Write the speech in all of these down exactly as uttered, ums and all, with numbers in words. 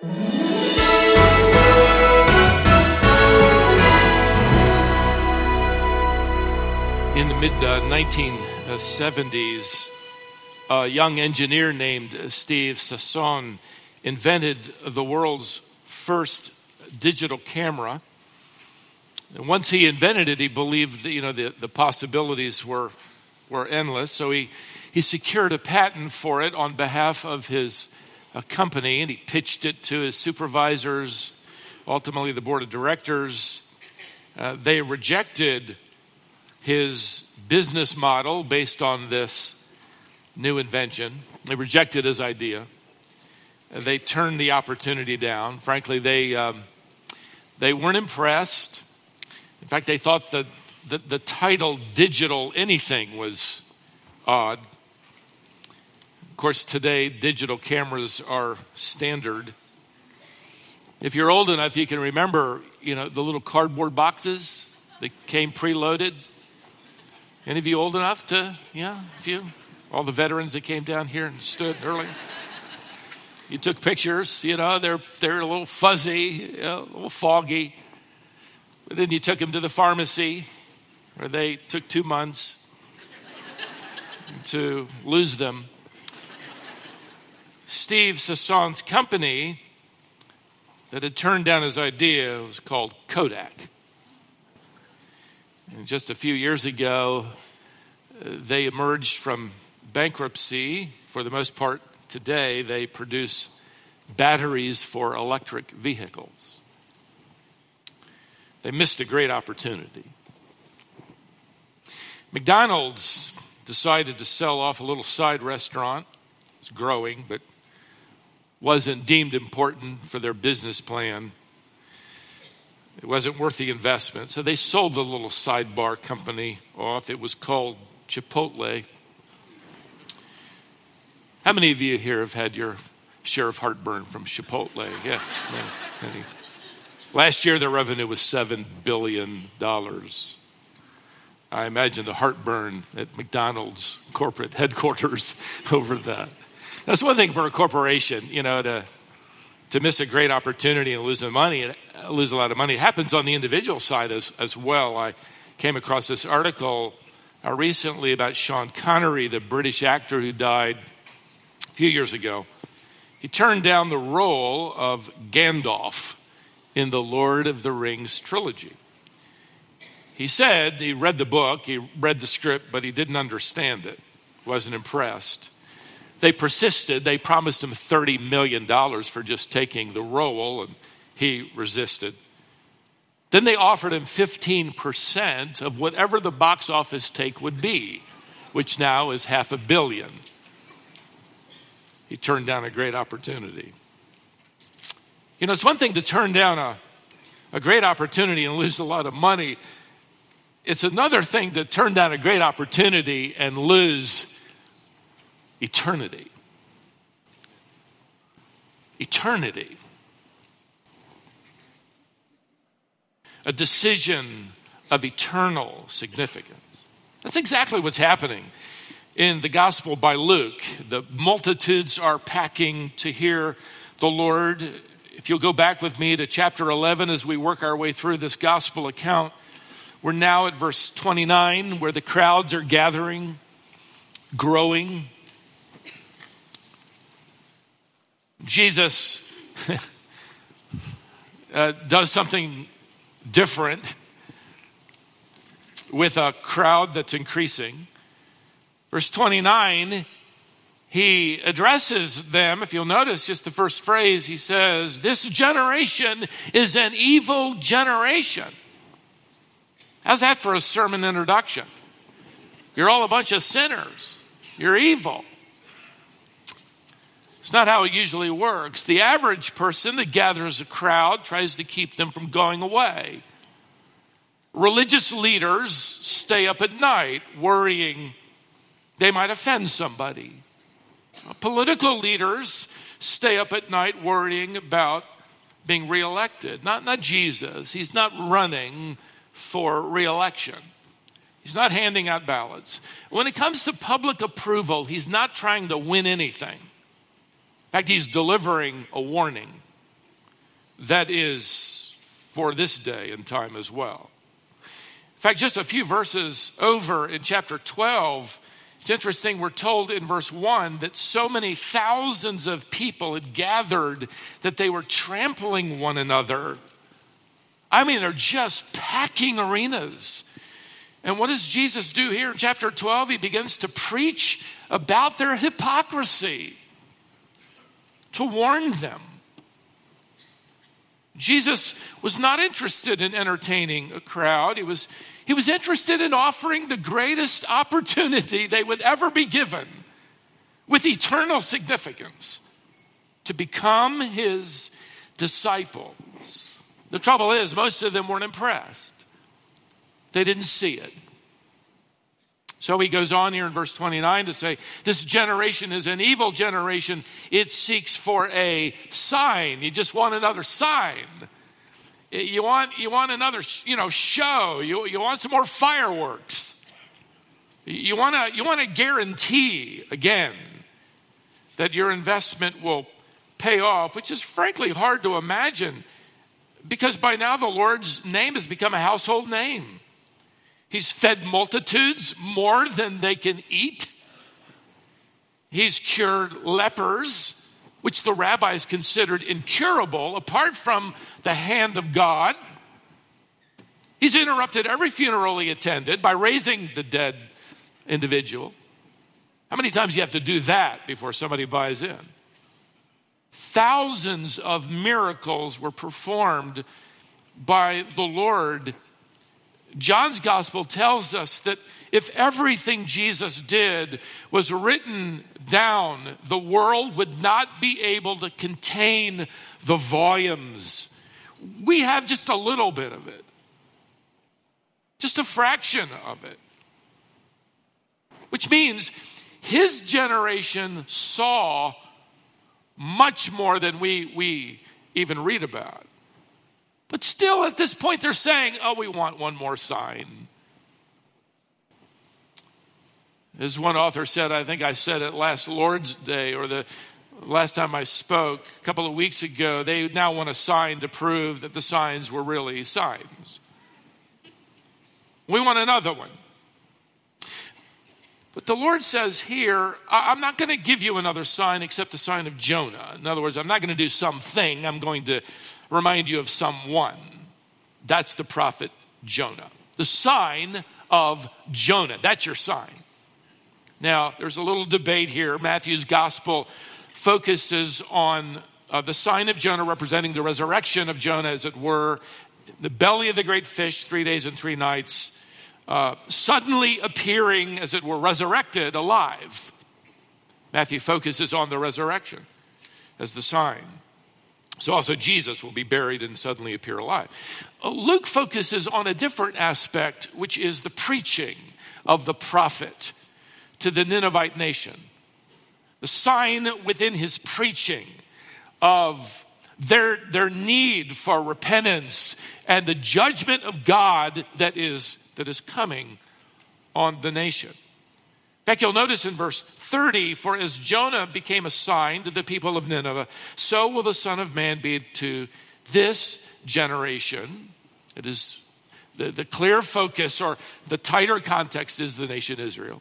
In the mid nineteen seventies, a young engineer named Steve Sasson invented the world's first digital camera. And once he invented it, he believed that, you know, the, the possibilities were were endless. So he, he secured a patent for it on behalf of his uh, company, and he pitched it to his supervisors, ultimately the board of directors. Uh, they rejected his business model based on this new invention. They rejected his idea. They turned the opportunity down. Frankly, they um, they weren't impressed. In fact, they thought that the, the title digital anything was odd. Of course, today, digital cameras are standard. If you're old enough, you can remember, you know, the little cardboard boxes that came preloaded. Any of you old enough to, yeah, a few? All the veterans that came down here and stood earlier. You took pictures, you know, they're they're a little fuzzy, you know, a little foggy. But then you took them to the pharmacy, where they took two months to lose them. Steve Sasson's company that had turned down his idea was called Kodak. And just a few years ago, uh, they emerged from bankruptcy. For the most part, today, they produce batteries for electric vehicles. They missed a great opportunity. McDonald's decided to sell off a little side restaurant. It's growing, but wasn't deemed important for their business plan. It wasn't worth the investment. So they sold the little sidebar company off. It was called Chipotle. How many of you here have had your share of heartburn from Chipotle? Yeah, many, many. Last year, their revenue was seven billion dollars. I imagine the heartburn at McDonald's corporate headquarters over that. That's one thing for a corporation, you know, to to miss a great opportunity and lose the money, lose a lot of money. It happens on the individual side as, as well. I came across this article uh, recently about Sean Connery, the British actor who died a few years ago. He turned down the role of Gandalf in the Lord of the Rings trilogy. He said he read the book, he read the script, but he didn't understand it, wasn't impressed. They persisted. They promised him thirty million dollars for just taking the role, and he resisted. Then they offered him fifteen percent of whatever the box office take would be, which now is half a billion. He turned down a great opportunity. You know, it's one thing to turn down a, a great opportunity and lose a lot of money. It's another thing to turn down a great opportunity and lose eternity. Eternity. A decision of eternal significance. That's exactly what's happening in the gospel by Luke. The multitudes are packing to hear the Lord. If you'll go back with me to chapter eleven as we work our way through this gospel account, we're now at verse twenty-nine, where the crowds are gathering, growing. Jesus uh, does something different with a crowd that's increasing. Verse twenty-nine, he addresses them. If you'll notice just the first phrase, he says, "This generation is an evil generation." How's that for a sermon introduction? You're all a bunch of sinners. You're evil. It's not how it usually works. The average person that gathers a crowd tries to keep them from going away. Religious leaders stay up at night worrying they might offend somebody. Political leaders stay up at night worrying about being reelected. Not, not Jesus. He's not running for reelection. He's not handing out ballots. When it comes to public approval, he's not trying to win anything. In fact, he's delivering a warning. that is for this day and time as well. In fact, just a few verses over in chapter twelve, it's interesting, we're told in verse one that so many thousands of people had gathered that they were trampling one another. I mean, they're just packing arenas. And what does Jesus do here in chapter twelve? He begins to preach about their hypocrisy, to warn them. Jesus was not interested in entertaining a crowd. He was, he was interested in offering the greatest opportunity they would ever be given with eternal significance to become his disciples. The trouble is, most of them weren't impressed. They didn't see it. So he goes on here in verse twenty-nine to say, this generation is an evil generation. It seeks for a sign. You just want another sign. You want, you want another, you know, show. You, you want some more fireworks. You want to, you want to guarantee again that your investment will pay off, which is frankly hard to imagine because by now the Lord's name has become a household name. He's fed multitudes more than they can eat. He's cured lepers, which the rabbis considered incurable apart from the hand of God. He's interrupted every funeral he attended by raising the dead individual. How many times do you have to do that before somebody buys in? Thousands of miracles were performed by the Lord. John's gospel tells us that if everything Jesus did was written down, the world would not be able to contain the volumes. We have just a little bit of it, just a fraction of it, which means his generation saw much more than we, we even read about. But still at this point they're saying, oh, we want one more sign. As one author said, I think I said it last Lord's Day or the last time I spoke a couple of weeks ago, they now want a sign to prove that the signs were really signs. We want another one. But the Lord says here, I'm not going to give you another sign except the sign of Jonah. In other words, I'm not going to do something. I'm going to remind you of someone. That's the prophet Jonah. The sign of Jonah. That's your sign. Now, there's a little debate here. Matthew's gospel focuses on uh, the sign of Jonah representing the resurrection of Jonah, as it were. The belly of the great fish, three days and three nights, uh, suddenly appearing, as it were, resurrected, alive. Matthew focuses on the resurrection as the sign. So also Jesus will be buried and suddenly appear alive. Luke focuses on a different aspect, which is the preaching of the prophet to the Ninevite nation. The sign within his preaching of their, their need for repentance and the judgment of God that is, that is coming on the nation. In fact, you'll notice in verse thirty, for as Jonah became a sign to the people of Nineveh, so will the Son of Man be to this generation. It is the, the clear focus, or the tighter context is the nation Israel.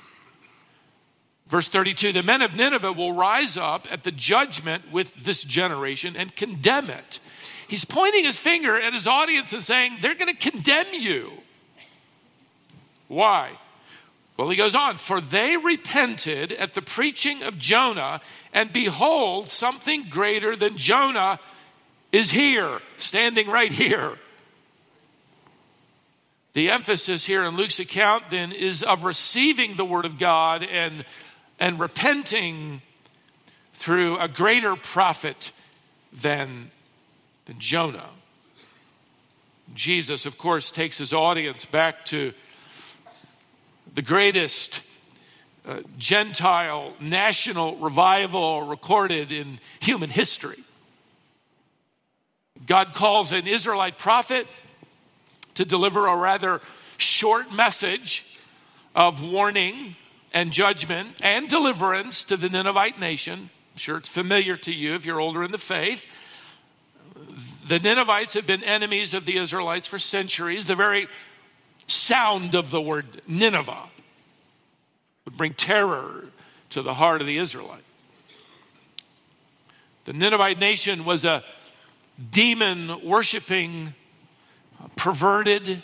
Verse thirty-two, the men of Nineveh will rise up at the judgment with this generation and condemn it. He's pointing his finger at his audience and saying, they're going to condemn you. Why? Well, he goes on, for they repented at the preaching of Jonah, and behold, something greater than Jonah is here, standing right here. The emphasis here in Luke's account then is of receiving the word of God and, and repenting through a greater prophet than, than Jonah. Jesus, of course, takes his audience back to the greatest uh, Gentile national revival recorded in human history. God calls an Israelite prophet to deliver a rather short message of warning and judgment and deliverance to the Ninevite nation. I'm sure it's familiar to you if you're older in the faith. The Ninevites had been enemies of the Israelites for centuries. The very sound of the word Nineveh would bring terror to the heart of the Israelite. The Ninevite nation was a demon-worshiping, perverted,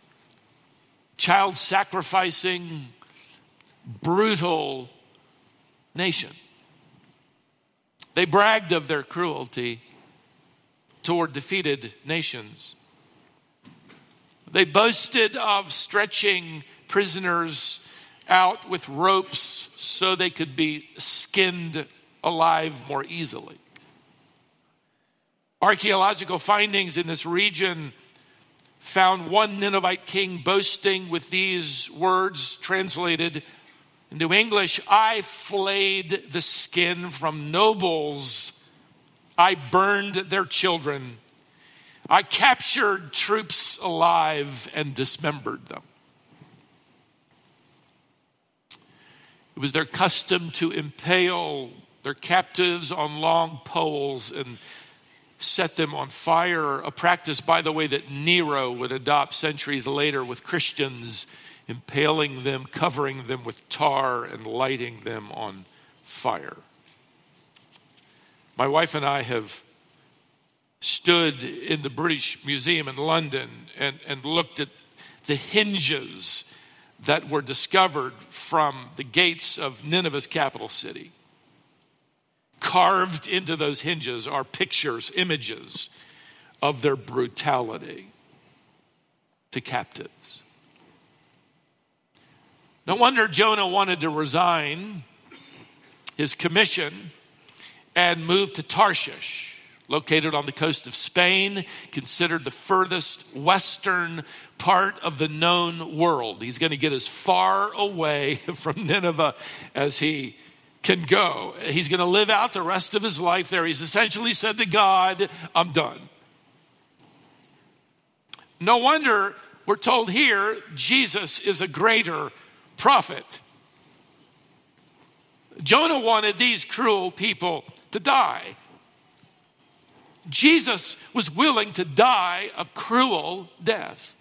child-sacrificing, brutal nation. They bragged of their cruelty toward defeated nations. They boasted of stretching prisoners out with ropes so they could be skinned alive more easily. Archaeological findings in this region found one Ninevite king boasting with these words translated into English: I flayed the skin from nobles. I burned their children. I captured troops alive and dismembered them. It was their custom to impale their captives on long poles and set them on fire, a practice, by the way, that Nero would adopt centuries later with Christians, impaling them, covering them with tar, and lighting them on fire. My wife and I have stood in the British Museum in London and, and looked at the hinges that were discovered from the gates of Nineveh's capital city. Carved into those hinges are pictures, images of their brutality to captives. No wonder Jonah wanted to resign his commission and move to Tarshish, located on the coast of Spain, considered the furthest western part of the known world. He's going to get as far away from Nineveh as he can go. He's going to live out the rest of his life there. He's essentially said to God, I'm done. No wonder we're told here Jesus is a greater prophet. Jonah wanted these cruel people to die. Jesus was willing to die a cruel death.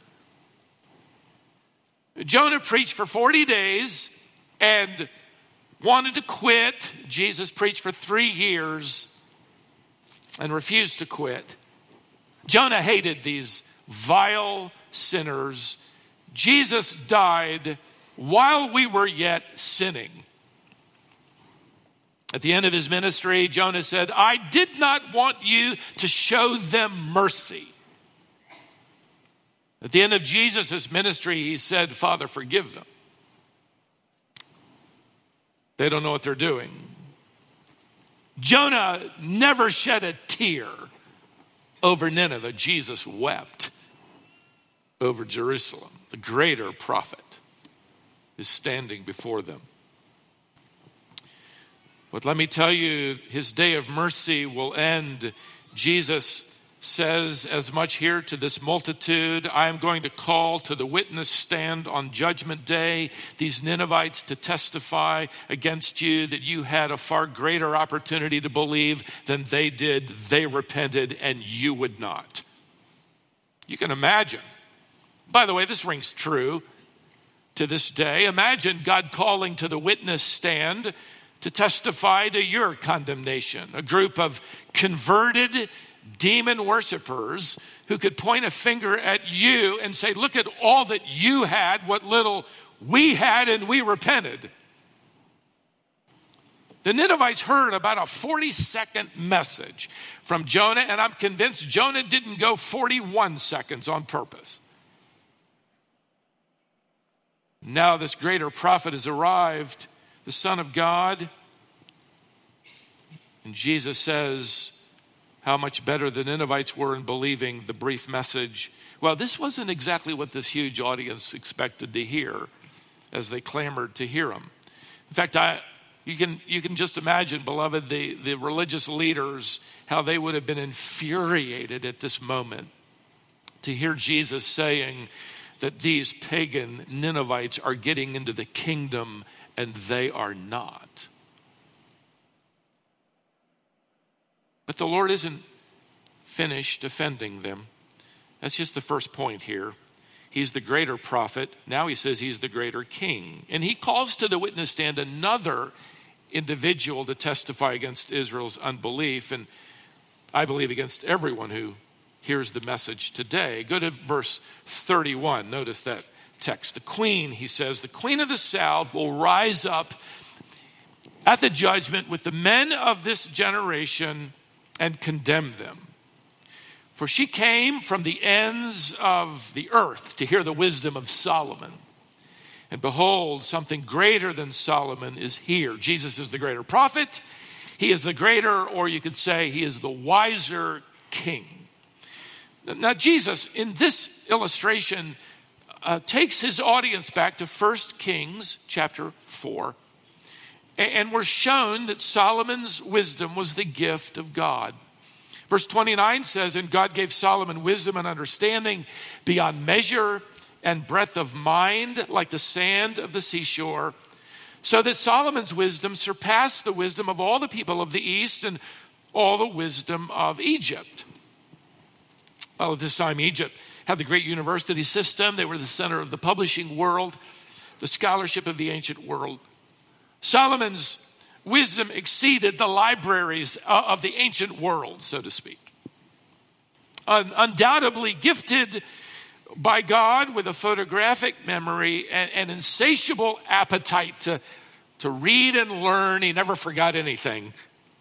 Jonah preached for forty days and wanted to quit. Jesus preached for three years and refused to quit. Jonah hated these vile sinners. Jesus died while we were yet sinning. At the end of his ministry, Jonah said, I did not want you to show them mercy. At the end of Jesus' ministry, he said, Father, forgive them. They don't know what they're doing. Jonah never shed a tear over Nineveh. Jesus wept over Jerusalem. The greater prophet is standing before them. But let me tell you, his day of mercy will end. Jesus says as much here to this multitude. I am going to call to the witness stand on judgment day these Ninevites to testify against you that you had a far greater opportunity to believe than they did. They repented and you would not. You can imagine. By the way, this rings true to this day. Imagine God calling to the witness stand to testify to your condemnation. A group of converted demon worshipers who could point a finger at you and say, look at all that you had, what little we had, and we repented. The Ninevites heard about a forty-second message from Jonah, and I'm convinced Jonah didn't go forty-one seconds on purpose. Now this greater prophet has arrived, the Son of God. And Jesus says how much better the Ninevites were in believing the brief message. Well, this wasn't exactly what this huge audience expected to hear as they clamored to hear him. In fact, I, you can you can just imagine, beloved, the, the religious leaders, how they would have been infuriated at this moment to hear Jesus saying that these pagan Ninevites are getting into the kingdom and they are not. But the Lord isn't finish defending them. That's just the first point here. He's the greater prophet. Now he says he's the greater king. And he calls to the witness stand another individual to testify against Israel's unbelief, and I believe against everyone who hears the message today. Go to verse thirty-one. Notice that text. The queen, he says, the queen of the south will rise up at the judgment with the men of this generation and condemn them. For she came from the ends of the earth to hear the wisdom of Solomon. And behold, something greater than Solomon is here. Jesus is the greater prophet. He is the greater, or you could say he is the wiser king. Now, Jesus, in this illustration, uh, takes his audience back to First Kings chapter four. And we're shown that Solomon's wisdom was the gift of God. Verse twenty-nine says, and God gave Solomon wisdom and understanding beyond measure and breadth of mind like the sand of the seashore, so that Solomon's wisdom surpassed the wisdom of all the people of the East and all the wisdom of Egypt. Well, at this time, Egypt had the great university system. They were the center of the publishing world, the scholarship of the ancient world. Solomon's wisdom exceeded the libraries of the ancient world, so to speak. Un- undoubtedly gifted by God with a photographic memory and an insatiable appetite to, to read and learn. He never forgot anything.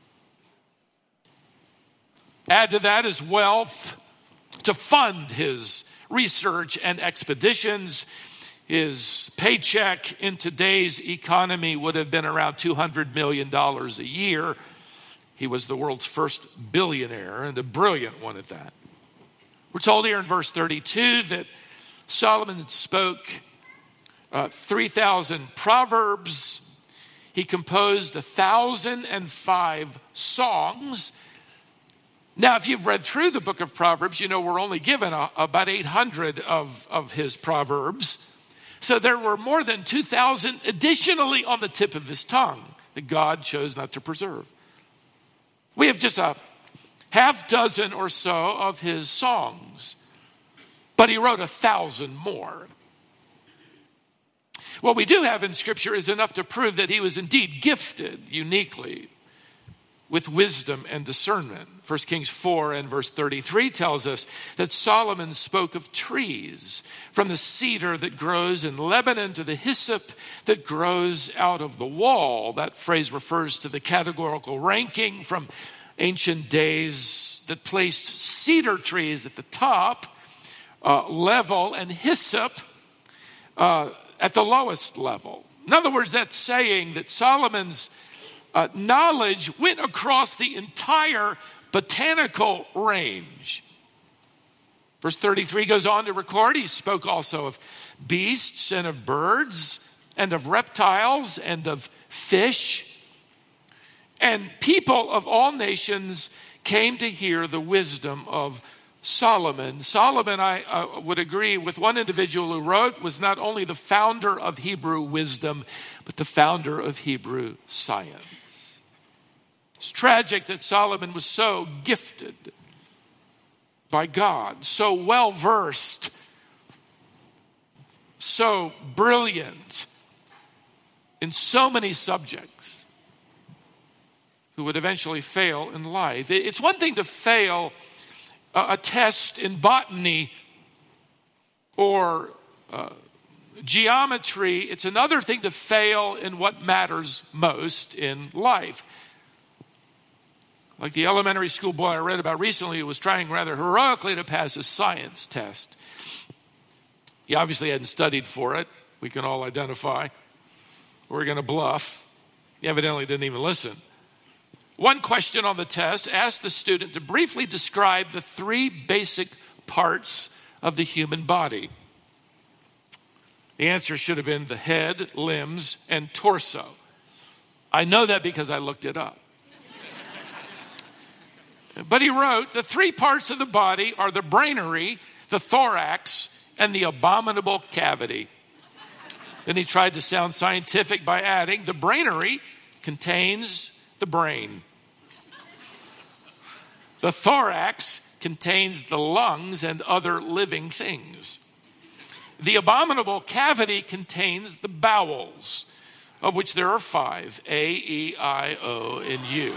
Add to that his wealth to fund his research and expeditions. His paycheck in today's economy would have been around two hundred million dollars a year. He was the world's first billionaire, and a brilliant one at that. We're told here in verse thirty-two that Solomon spoke uh, three thousand proverbs. He composed one thousand five songs. Now, if you've read through the book of Proverbs, you know we're only given a, about eight hundred of, of his proverbs. So there were more than two thousand additionally on the tip of his tongue that God chose not to preserve. We have just a half dozen or so of his songs, but he wrote a thousand more. What we do have in Scripture is enough to prove that he was indeed gifted uniquely with wisdom and discernment. First Kings four and verse thirty-three tells us that Solomon spoke of trees, from the cedar that grows in Lebanon to the hyssop that grows out of the wall. That phrase refers to the categorical ranking from ancient days that placed cedar trees at the top uh, level and hyssop uh, at the lowest level. In other words, that's saying that Solomon's Uh, knowledge went across the entire botanical range. Verse thirty-three goes on to record, he spoke also of beasts and of birds and of reptiles and of fish. And people of all nations came to hear the wisdom of Solomon. Solomon, I uh, would agree with one individual who wrote, was not only the founder of Hebrew wisdom, but the founder of Hebrew science. It's tragic that Solomon was so gifted by God, so well-versed, so brilliant in so many subjects, who would eventually fail in life. It's one thing to fail a test in botany or uh, geometry. It's another thing to fail in what matters most in life. Like the elementary school boy I read about recently who was trying rather heroically to pass a science test. He obviously hadn't studied for it. We can all identify. We're going to bluff. He evidently didn't even listen. One question on the test asked the student to briefly describe the three basic parts of the human body. The answer should have been the head, limbs, and torso. I know that because I looked it up. But he wrote, the three parts of the body are the brainary, the thorax, and the abominable cavity. Then he tried to sound scientific by adding, the brainary contains the brain. The thorax contains the lungs and other living things. The abominable cavity contains the bowels, of which there are five, A, E, I, O, and U.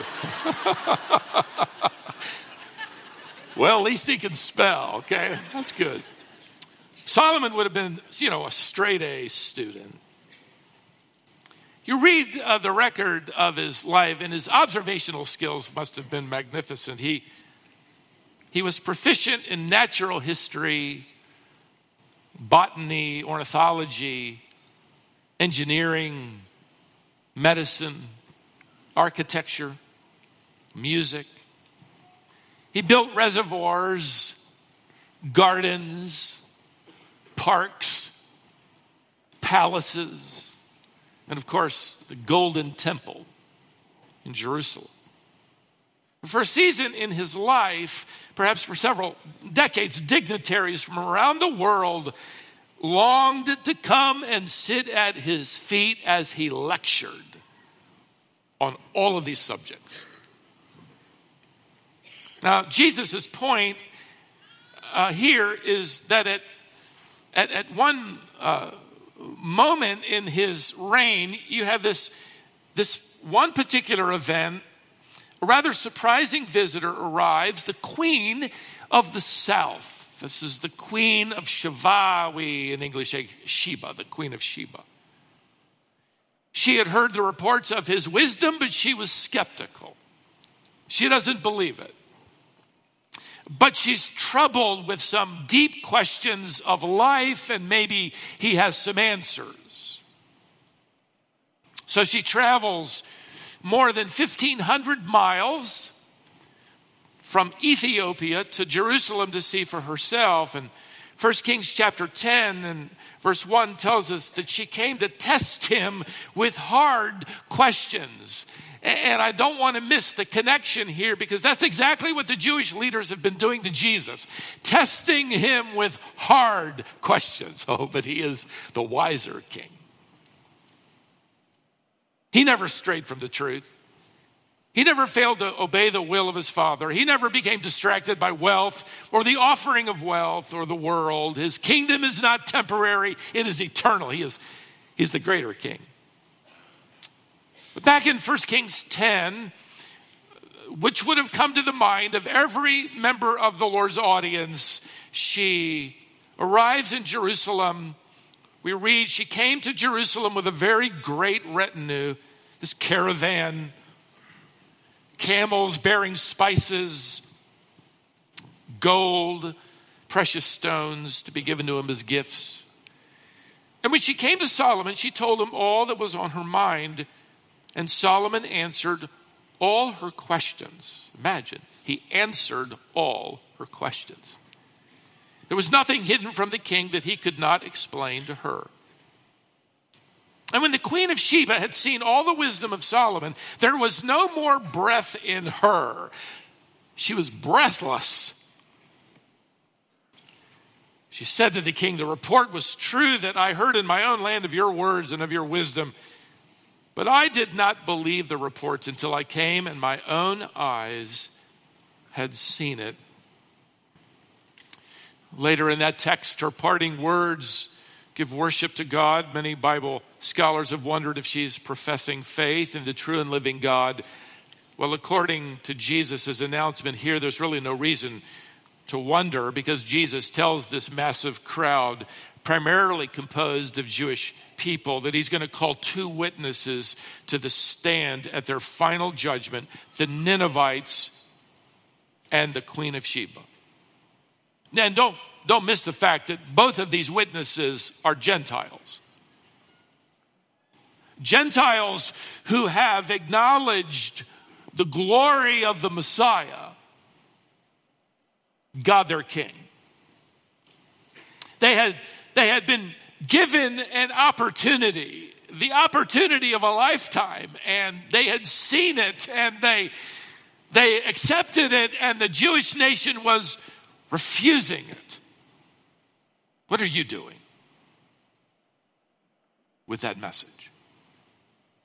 Well, at least he can spell, okay? That's good. Solomon would have been, you know, a straight A student. You read uh, the record of his life, and his observational skills must have been magnificent. He, he was proficient in natural history, botany, ornithology, engineering, medicine, architecture, music. He built reservoirs, gardens, parks, palaces, and of course, the Golden Temple in Jerusalem. For a season in his life, perhaps for several decades, dignitaries from around the world longed to come and sit at his feet as he lectured on all of these subjects. Now, Jesus' point uh, here is that at, at, at one uh, moment in his reign, you have this, this one particular event. A rather surprising visitor arrives, the Queen of the South. This is the Queen of Sheba, we in English say Sheba, the Queen of Sheba. She had heard the reports of his wisdom, but she was skeptical. She doesn't believe it. But she's troubled with some deep questions of life, and maybe he has some answers. So she travels more than fifteen hundred miles from Ethiopia to Jerusalem to see for herself. And First Kings chapter ten and verse one tells us that she came to test him with hard questions. And I don't want to miss the connection here, because that's exactly what the Jewish leaders have been doing to Jesus. Testing him with hard questions. Oh, but he is the wiser king. He never strayed from the truth. He never failed to obey the will of his Father. He never became distracted by wealth or the offering of wealth or the world. His kingdom is not temporary. It is eternal. He is, he's the greater king. But back in First Kings ten, which would have come to the mind of every member of the Lord's audience, she arrives in Jerusalem. We read, she came to Jerusalem with a very great retinue, this caravan, camels bearing spices, gold, precious stones to be given to him as gifts. And when she came to Solomon, she told him all that was on her mind, and Solomon answered all her questions. Imagine, he answered all her questions. There was nothing hidden from the king that he could not explain to her. And when the Queen of Sheba had seen all the wisdom of Solomon, there was no more breath in her. She was breathless. She said to the king, "The report was true that I heard in my own land of your words and of your wisdom. But I did not believe the reports until I came and my own eyes had seen it." Later in that text, her parting words give worship to God. Many Bible scholars have wondered if she's professing faith in the true and living God. Well, according to Jesus' announcement here, there's really no reason to wonder, because Jesus tells this massive crowd, primarily composed of Jewish people, that he's going to call two witnesses to the stand at their final judgment, the Ninevites and the Queen of Sheba. And don't, don't miss the fact that both of these witnesses are Gentiles. Gentiles who have acknowledged the glory of the Messiah, God their King. They had, they had been given an opportunity, the opportunity of a lifetime, and they had seen it, and they, they accepted it, and the Jewish nation was refusing it. What are you doing with that message?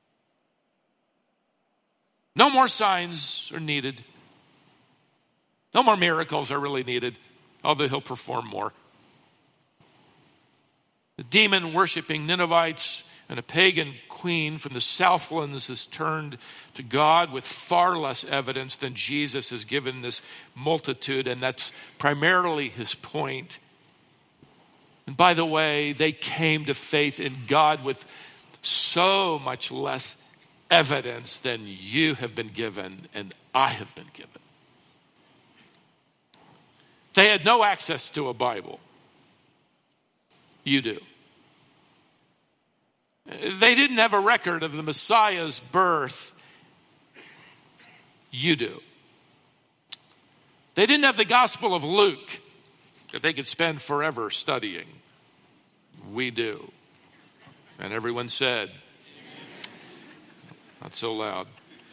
No more signs are needed. No more miracles are really needed, although he'll perform more. The demon-worshiping Ninevites and a pagan queen from the Southlands has turned to God with far less evidence than Jesus has given this multitude, and that's primarily his point. And by the way, they came to faith in God with so much less evidence than you have been given and I have been given. They had no access to a Bible. You do. They didn't have a record of the Messiah's birth. You do. They didn't have the Gospel of Luke that they could spend forever studying. We do. And everyone said, not so loud.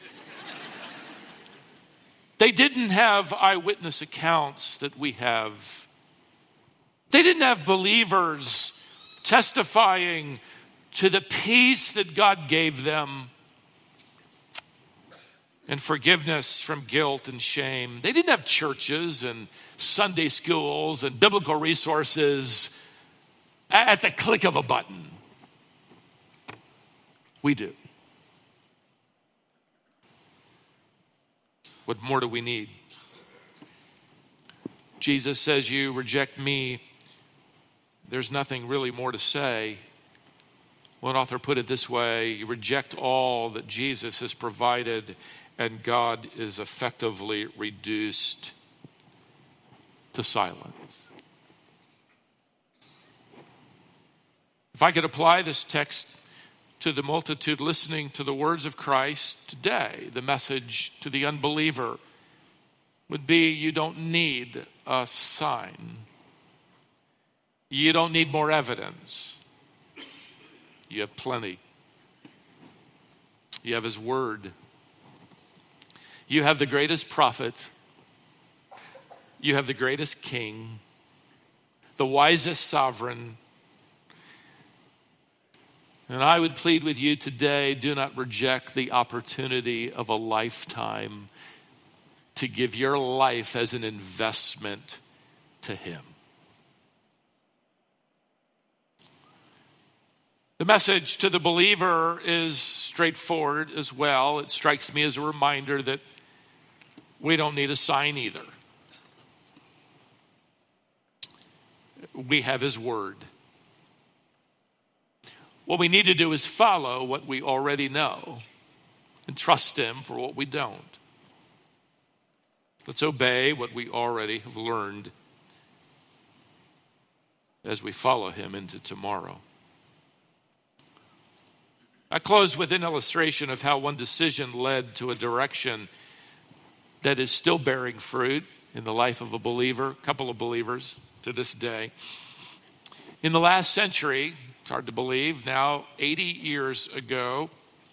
They didn't have eyewitness accounts that we have. They didn't have believers testifying to the peace that God gave them and forgiveness from guilt and shame. They didn't have churches and Sunday schools and biblical resources at the click of a button. We do. What more do we need? Jesus says, you reject me. There's nothing really more to say. One author put it this way: you reject all that Jesus has provided, and God is effectively reduced to silence. If I could apply this text to the multitude listening to the words of Christ today, the message to the unbeliever would be, you don't need a sign. You don't need more evidence. You have plenty. You have his word. You have the greatest prophet. You have the greatest king, the wisest sovereign. And I would plead with you today, do not reject the opportunity of a lifetime to give your life as an investment to him. The message to the believer is straightforward as well. It strikes me as a reminder that we don't need a sign either. We have his word. What we need to do is follow what we already know and trust him for what we don't. Let's obey what we already have learned as we follow him into tomorrow. I close with an illustration of how one decision led to a direction that is still bearing fruit in the life of a believer, a couple of believers to this day. In the last century, it's hard to believe, now eighty years ago,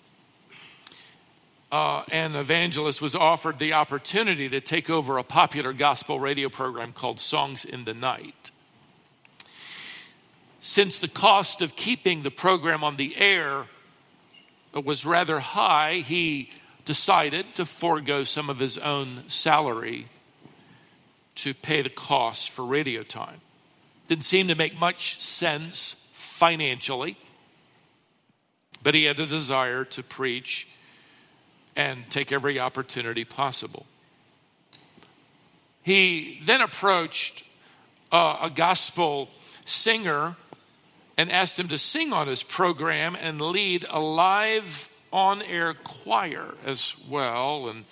uh, an evangelist was offered the opportunity to take over a popular gospel radio program called Songs in the Night. Since the cost of keeping the program on the air was rather high, he decided to forego some of his own salary to pay the costs for radio time. Didn't seem to make much sense financially, but he had a desire to preach and take every opportunity possible. He then approached uh, a gospel singer and asked him to sing on his program and lead a live on-air choir as well. And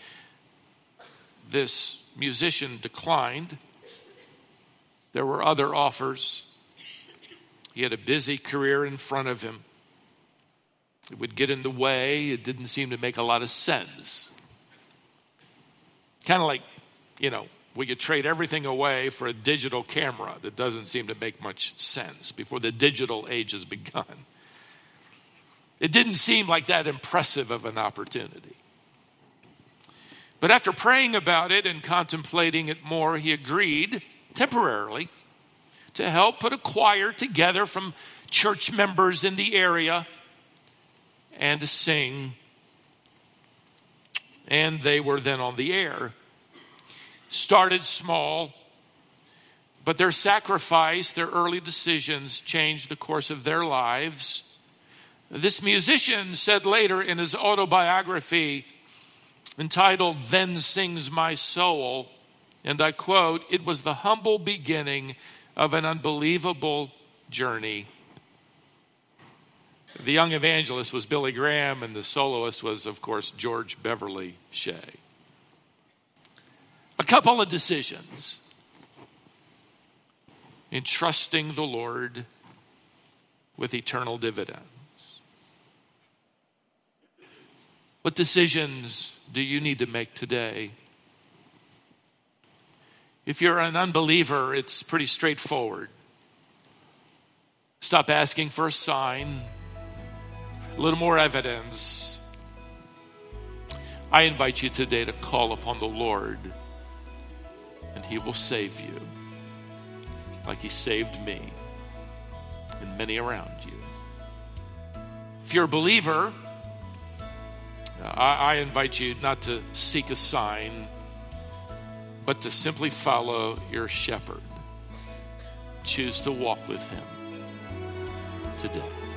this musician declined. There were other offers. He had a busy career in front of him. It would get in the way. It didn't seem to make a lot of sense. Kind of like, you know, we could trade everything away for a digital camera that doesn't seem to make much sense before the digital age has begun. It didn't seem like that impressive of an opportunity. But after praying about it and contemplating it more, he agreed temporarily to help put a choir together from church members in the area and to sing. And they were then on the air. started small, but their sacrifice, their early decisions changed the course of their lives. This musician said later in his autobiography entitled "Then Sings My Soul," and I quote, "It was the humble beginning of an unbelievable journey." The young evangelist was Billy Graham, and the soloist was, of course, George Beverly Shea. A couple of decisions in trusting the Lord with eternal dividends. What decisions do you need to make today? If you're an unbeliever, it's pretty straightforward. Stop asking for a sign, a little more evidence. I invite you today to call upon the Lord, and He will save you like He saved me and many around you. If you're a believer, I, I invite you not to seek a sign, but to simply follow your shepherd. Choose to walk with Him today.